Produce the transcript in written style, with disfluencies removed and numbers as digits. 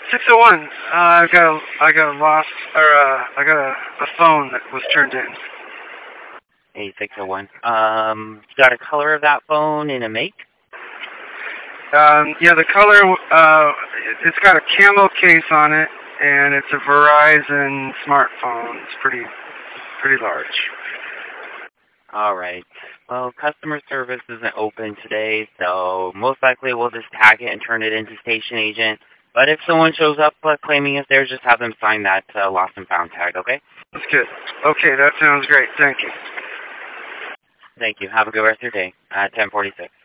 601. I got a lost, or I got a phone that was turned in. 8601. Got a color of that phone and a make? Yeah, the color, it's got a camo case on it, and it's a Verizon smartphone. It's pretty large. All right. Well, customer service isn't open today, so most likely we'll just tag it and turn it into station agent. But if someone shows up claiming it's theirs, just have them sign that lost and found tag, okay? That's good. Okay, that sounds great. Thank you. Thank you. Have a good rest of your day. 1046.